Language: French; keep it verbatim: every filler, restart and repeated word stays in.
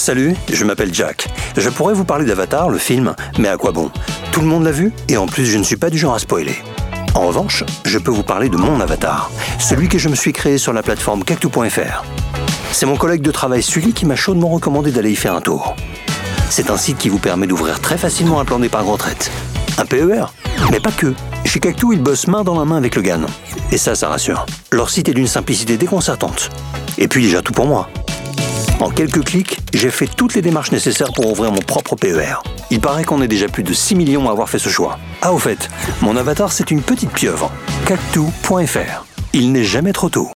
Salut, je m'appelle Jack. Je pourrais vous parler d'Avatar, le film, mais à quoi bon? Tout le monde l'a vu, et en plus je ne suis pas du genre à spoiler. En revanche, je peux vous parler de mon avatar, celui que je me suis créé sur la plateforme cactus point f r. C'est mon collègue de travail Sully qui m'a chaudement recommandé d'aller y faire un tour. C'est un site qui vous permet d'ouvrir très facilement un plan d'épargne retraite. Un P E R? Mais pas que. Chez Cactus, ils bossent main dans la main avec le G A N. Et ça, ça rassure. Leur site est d'une simplicité déconcertante. Et puis déjà tout pour moi. En quelques clics, j'ai fait toutes les démarches nécessaires pour ouvrir mon propre P E R. Il paraît qu'on est déjà plus de six millions à avoir fait ce choix. Ah, au fait, mon avatar, c'est une petite pieuvre. cactus point f r. Il n'est jamais trop tôt.